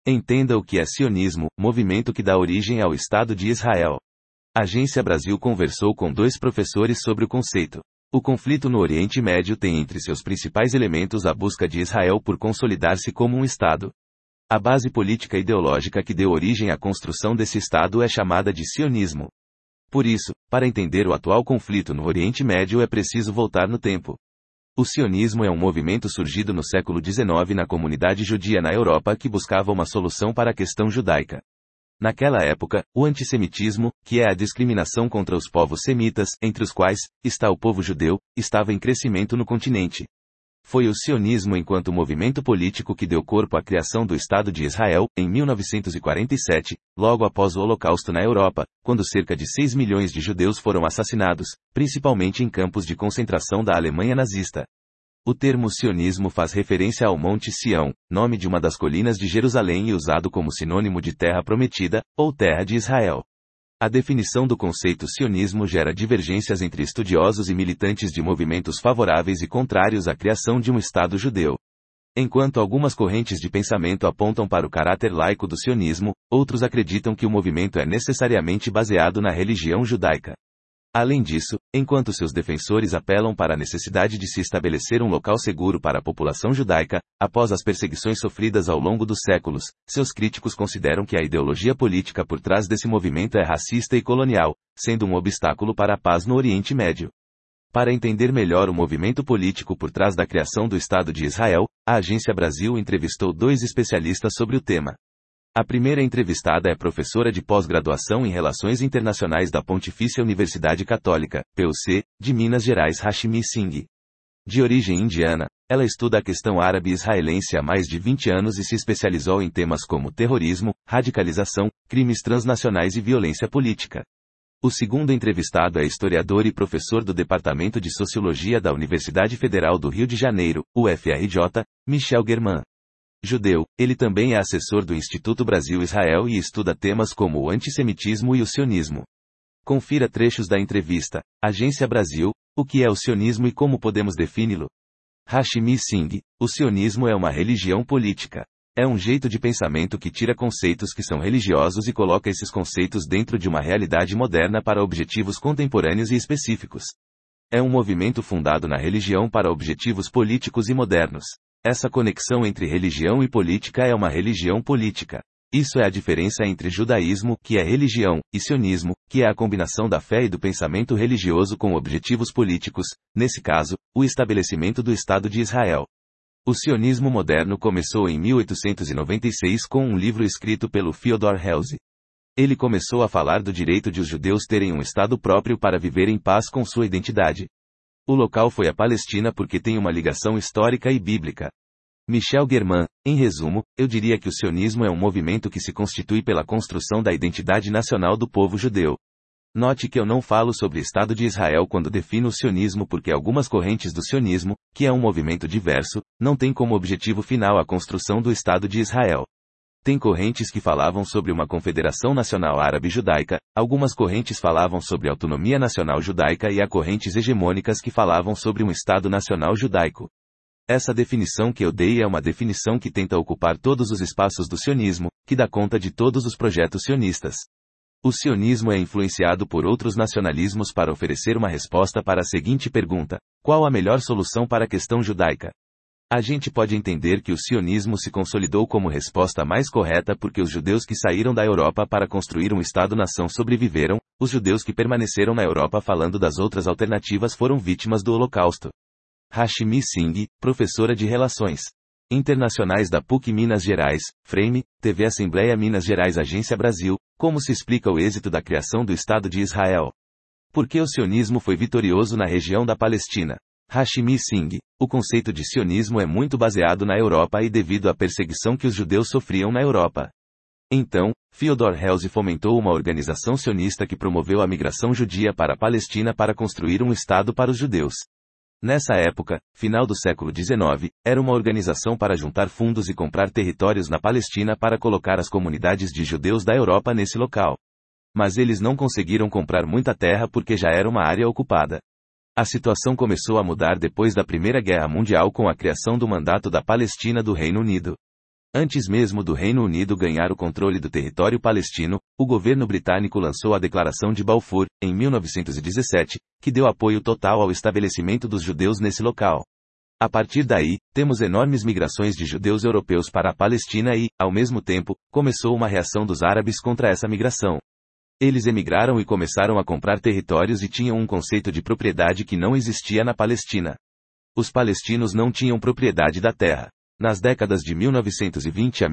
Entenda o que é sionismo, movimento que dá origem ao Estado de Israel. Agência Brasil conversou com 2 professores sobre o conceito. O conflito no Oriente Médio tem entre seus principais elementos a busca de Israel por consolidar-se como um Estado. A base política e ideológica que deu origem à construção desse Estado é chamada de sionismo. Por isso, para entender o atual conflito no Oriente Médio é preciso voltar no tempo. O sionismo é um movimento surgido no século XIX na comunidade judia na Europa que buscava uma solução para a questão judaica. Naquela época, o antissemitismo, que é a discriminação contra os povos semitas, entre os quais está o povo judeu, estava em crescimento no continente. Foi o sionismo enquanto movimento político que deu corpo à criação do Estado de Israel, em 1947, logo após o Holocausto na Europa, quando cerca de 6 milhões de judeus foram assassinados, principalmente em campos de concentração da Alemanha nazista. O termo sionismo faz referência ao Monte Sião, nome de uma das colinas de Jerusalém e usado como sinônimo de terra prometida, ou terra de Israel. A definição do conceito sionismo gera divergências entre estudiosos e militantes de movimentos favoráveis e contrários à criação de um Estado judeu. Enquanto algumas correntes de pensamento apontam para o caráter laico do sionismo, outros acreditam que o movimento é necessariamente baseado na religião judaica. Além disso, enquanto seus defensores apelam para a necessidade de se estabelecer um local seguro para a população judaica, após as perseguições sofridas ao longo dos séculos, seus críticos consideram que a ideologia política por trás desse movimento é racista e colonial, sendo um obstáculo para a paz no Oriente Médio. Para entender melhor o movimento político por trás da criação do Estado de Israel, a Agência Brasil entrevistou 2 especialistas sobre o tema. A primeira entrevistada é professora de pós-graduação em Relações Internacionais da Pontifícia Universidade Católica, PUC, de Minas Gerais Hashmi Singh. De origem indiana, ela estuda a questão árabe-israelense há mais de 20 anos e se especializou em temas como terrorismo, radicalização, crimes transnacionais e violência política. O segundo entrevistado é historiador e professor do Departamento de Sociologia da Universidade Federal do Rio de Janeiro, UFRJ, Michel Germain. Judeu, ele também é assessor do Instituto Brasil-Israel e estuda temas como o antissemitismo e o sionismo. Confira trechos da entrevista. Agência Brasil, o que é o sionismo e como podemos defini-lo? Hashmi Singh, o sionismo é uma religião política. É um jeito de pensamento que tira conceitos que são religiosos e coloca esses conceitos dentro de uma realidade moderna para objetivos contemporâneos e específicos. É um movimento fundado na religião para objetivos políticos e modernos. Essa conexão entre religião e política é uma religião política. Isso é a diferença entre judaísmo, que é religião, e sionismo, que é a combinação da fé e do pensamento religioso com objetivos políticos, nesse caso, o estabelecimento do Estado de Israel. O sionismo moderno começou em 1896 com um livro escrito pelo Theodor Herzl. Ele começou a falar do direito de os judeus terem um Estado próprio para viver em paz com sua identidade. O local foi a Palestina porque tem uma ligação histórica e bíblica. Michel Germain, em resumo, eu diria que o sionismo é um movimento que se constitui pela construção da identidade nacional do povo judeu. Note que eu não falo sobre Estado de Israel quando defino o sionismo porque algumas correntes do sionismo, que é um movimento diverso, não têm como objetivo final a construção do Estado de Israel. Tem correntes que falavam sobre uma confederação nacional árabe-judaica, algumas correntes falavam sobre autonomia nacional judaica e há correntes hegemônicas que falavam sobre um Estado nacional judaico. Essa definição que eu dei é uma definição que tenta ocupar todos os espaços do sionismo, que dá conta de todos os projetos sionistas. O sionismo é influenciado por outros nacionalismos para oferecer uma resposta para a seguinte pergunta: qual a melhor solução para a questão judaica? A gente pode entender que o sionismo se consolidou como resposta mais correta porque os judeus que saíram da Europa para construir um Estado-nação sobreviveram, os judeus que permaneceram na Europa falando das outras alternativas foram vítimas do Holocausto. Hashmi Singh, professora de Relações Internacionais da PUC Minas Gerais, Frame, TV Assembleia Minas Gerais Agência Brasil, como se explica o êxito da criação do Estado de Israel? Por que o sionismo foi vitorioso na região da Palestina? Hashmi Singh, o conceito de sionismo é muito baseado na Europa e devido à perseguição que os judeus sofriam na Europa. Então, Theodor Herzl fomentou uma organização sionista que promoveu a migração judia para a Palestina para construir um Estado para os judeus. Nessa época, final do século XIX, era uma organização para juntar fundos e comprar territórios na Palestina para colocar as comunidades de judeus da Europa nesse local. Mas eles não conseguiram comprar muita terra porque já era uma área ocupada. A situação começou a mudar depois da Primeira Guerra Mundial com a criação do Mandato da Palestina do Reino Unido. Antes mesmo do Reino Unido ganhar o controle do território palestino, o governo britânico lançou a Declaração de Balfour, em 1917, que deu apoio total ao estabelecimento dos judeus nesse local. A partir daí, temos enormes migrações de judeus europeus para a Palestina e, ao mesmo tempo, começou uma reação dos árabes contra essa migração. Eles emigraram e começaram a comprar territórios e tinham um conceito de propriedade que não existia na Palestina. Os palestinos não tinham propriedade da terra. Nas décadas de 1920 a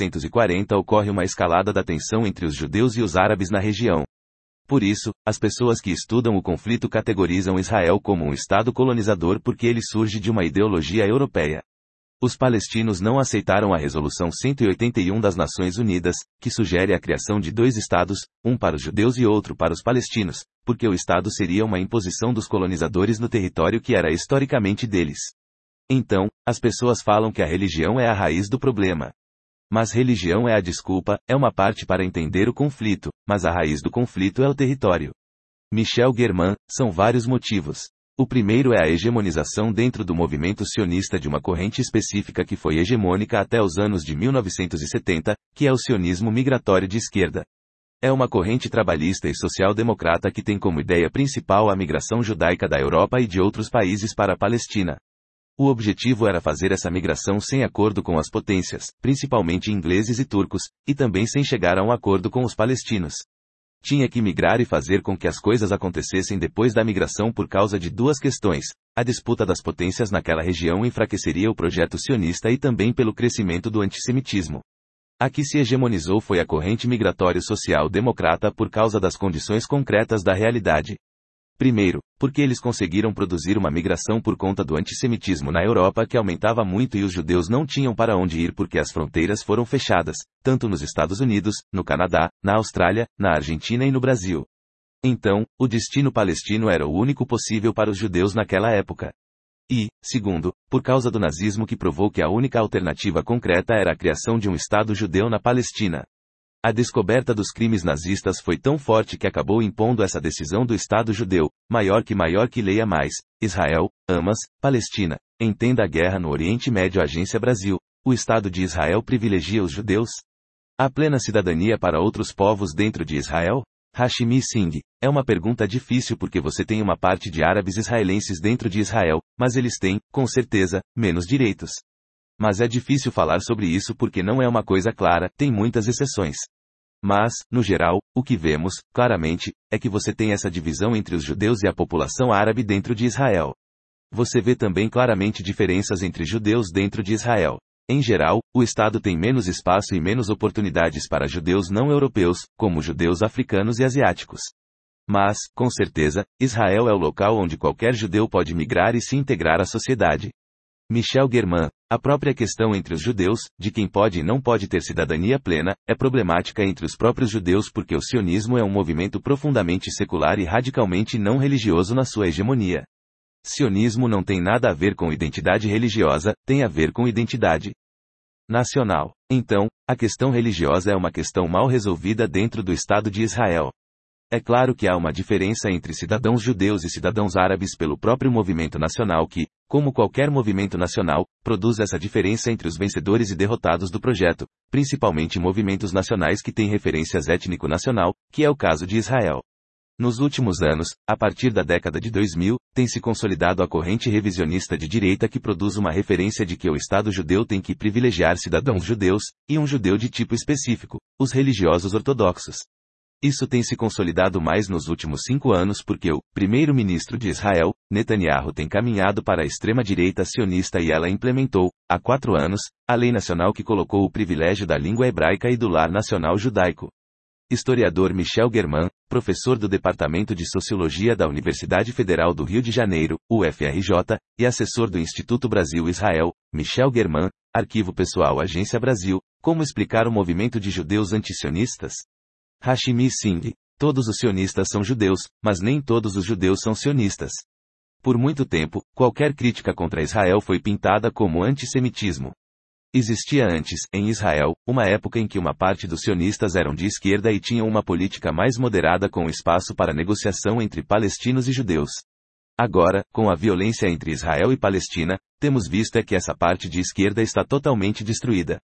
1940 ocorre uma escalada da tensão entre os judeus e os árabes na região. Por isso, as pessoas que estudam o conflito categorizam Israel como um estado colonizador porque ele surge de uma ideologia europeia. Os palestinos não aceitaram a Resolução 181 das Nações Unidas, que sugere a criação de dois estados, um para os judeus e outro para os palestinos, porque o estado seria uma imposição dos colonizadores no território que era historicamente deles. Então, as pessoas falam que a religião é a raiz do problema. Mas religião é a desculpa, é uma parte para entender o conflito, mas a raiz do conflito é o território. Michel Germain, são vários motivos. O primeiro é a hegemonização dentro do movimento sionista de uma corrente específica que foi hegemônica até os anos de 1970, que é o sionismo migratório de esquerda. É uma corrente trabalhista e social-democrata que tem como ideia principal a migração judaica da Europa e de outros países para a Palestina. O objetivo era fazer essa migração sem acordo com as potências, principalmente ingleses e turcos, e também sem chegar a um acordo com os palestinos. Tinha que migrar e fazer com que as coisas acontecessem depois da migração por causa de duas questões. A disputa das potências naquela região enfraqueceria o projeto sionista e também pelo crescimento do antissemitismo. A que se hegemonizou foi a corrente migratória social-democrata por causa das condições concretas da realidade. Primeiro, porque eles conseguiram produzir uma migração por conta do antissemitismo na Europa que aumentava muito e os judeus não tinham para onde ir porque as fronteiras foram fechadas, tanto nos Estados Unidos, no Canadá, na Austrália, na Argentina e no Brasil. Então, o destino palestino era o único possível para os judeus naquela época. E, segundo, por causa do nazismo que provou que a única alternativa concreta era a criação de um Estado judeu na Palestina. A descoberta dos crimes nazistas foi tão forte que acabou impondo essa decisão do Estado judeu, maior que leia mais, Israel, Hamas, Palestina. Entenda a guerra no Oriente Médio. Agência Brasil. O Estado de Israel privilegia os judeus? Há plena cidadania para outros povos dentro de Israel? Hashimi Singh. É uma pergunta difícil porque você tem uma parte de árabes israelenses dentro de Israel, mas eles têm, com certeza, menos direitos. Mas é difícil falar sobre isso porque não é uma coisa clara, tem muitas exceções. Mas, no geral, o que vemos, claramente, é que você tem essa divisão entre os judeus e a população árabe dentro de Israel. Você vê também claramente diferenças entre judeus dentro de Israel. Em geral, o Estado tem menos espaço e menos oportunidades para judeus não europeus, como judeus africanos e asiáticos. Mas, com certeza, Israel é o local onde qualquer judeu pode migrar e se integrar à sociedade. Michel Germain. A própria questão entre os judeus, de quem pode e não pode ter cidadania plena, é problemática entre os próprios judeus porque o sionismo é um movimento profundamente secular e radicalmente não religioso na sua hegemonia. Sionismo não tem nada a ver com identidade religiosa, tem a ver com identidade nacional. Então, a questão religiosa é uma questão mal resolvida dentro do Estado de Israel. É claro que há uma diferença entre cidadãos judeus e cidadãos árabes pelo próprio movimento nacional que, como qualquer movimento nacional, produz essa diferença entre os vencedores e derrotados do projeto, principalmente movimentos nacionais que têm referências étnico-nacional, que é o caso de Israel. Nos últimos anos, a partir da década de 2000, tem se consolidado a corrente revisionista de direita que produz uma referência de que o Estado judeu tem que privilegiar cidadãos judeus, e um judeu de tipo específico, os religiosos ortodoxos. Isso tem se consolidado mais nos últimos 5 anos porque o primeiro-ministro de Israel, Netanyahu, tem caminhado para a extrema-direita sionista e ela implementou, há 4 anos, a lei nacional que colocou o privilégio da língua hebraica e do lar nacional judaico. Historiador Michel Germain, professor do Departamento de Sociologia da Universidade Federal do Rio de Janeiro, UFRJ, e assessor do Instituto Brasil-Israel, Michel Germain, Arquivo Pessoal Agência Brasil, como explicar o movimento de judeus antisionistas? Hashimi Singh. Todos os sionistas são judeus, mas nem todos os judeus são sionistas. Por muito tempo, qualquer crítica contra Israel foi pintada como antissemitismo. Existia antes, em Israel, uma época em que uma parte dos sionistas eram de esquerda e tinham uma política mais moderada com espaço para negociação entre palestinos e judeus. Agora, com a violência entre Israel e Palestina, temos visto que essa parte de esquerda está totalmente destruída.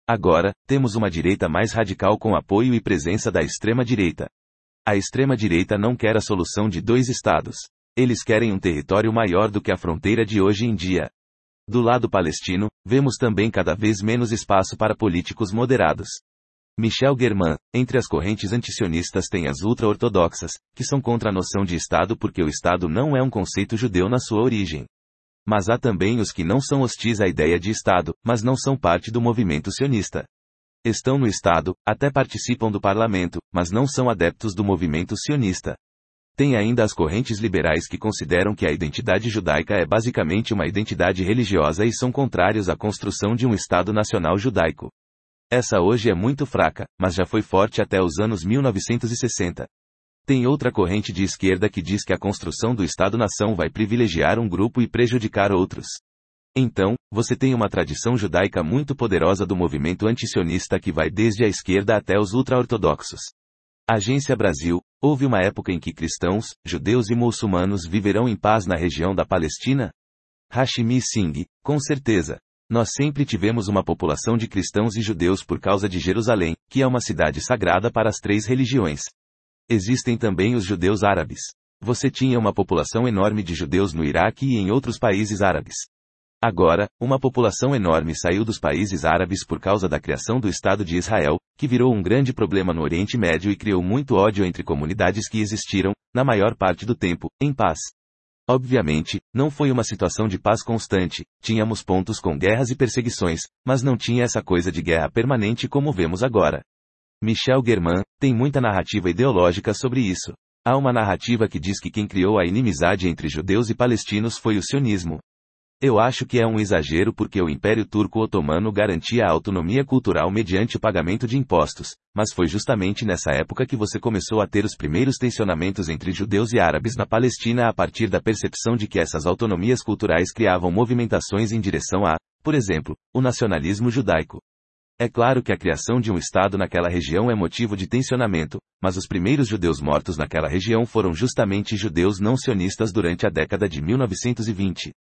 Agora, temos uma direita mais radical com apoio e presença da extrema-direita. A extrema-direita não quer a solução de 2 estados. Eles querem um território maior do que a fronteira de hoje em dia. Do lado palestino, vemos também cada vez menos espaço para políticos moderados. Michel Germain, entre as correntes antisionistas tem as ultra-ortodoxas, que são contra a noção de Estado porque o Estado não é um conceito judeu na sua origem. Mas há também os que não são hostis à ideia de Estado, mas não são parte do movimento sionista. Estão no Estado, até participam do parlamento, mas não são adeptos do movimento sionista. Tem ainda as correntes liberais que consideram que a identidade judaica é basicamente uma identidade religiosa e são contrários à construção de um Estado nacional judaico. Essa hoje é muito fraca, mas já foi forte até os anos 1960. Tem outra corrente de esquerda que diz que a construção do Estado-nação vai privilegiar um grupo e prejudicar outros. Então, você tem uma tradição judaica muito poderosa do movimento antisionista que vai desde a esquerda até os ultra-ortodoxos. Agência Brasil, houve uma época em que cristãos, judeus e muçulmanos viverão em paz na região da Palestina? Hashimi Singh, com certeza. Nós sempre tivemos uma população de cristãos e judeus por causa de Jerusalém, que é uma cidade sagrada para as 3 religiões. Existem também os judeus árabes. Você tinha uma população enorme de judeus no Iraque e em outros países árabes. Agora, uma população enorme saiu dos países árabes por causa da criação do Estado de Israel, que virou um grande problema no Oriente Médio e criou muito ódio entre comunidades que existiram, na maior parte do tempo, em paz. Obviamente, não foi uma situação de paz constante, tínhamos pontos com guerras e perseguições, mas não tinha essa coisa de guerra permanente como vemos agora. Michel Germain tem muita narrativa ideológica sobre isso. Há uma narrativa que diz que quem criou a inimizade entre judeus e palestinos foi o sionismo. Eu acho que é um exagero porque o Império Turco-Otomano garantia a autonomia cultural mediante o pagamento de impostos, mas foi justamente nessa época que você começou a ter os primeiros tensionamentos entre judeus e árabes na Palestina a partir da percepção de que essas autonomias culturais criavam movimentações em direção a, por exemplo, o nacionalismo judaico. É claro que a criação de um Estado naquela região é motivo de tensionamento, mas os primeiros judeus mortos naquela região foram justamente judeus não sionistas durante a década de 1920.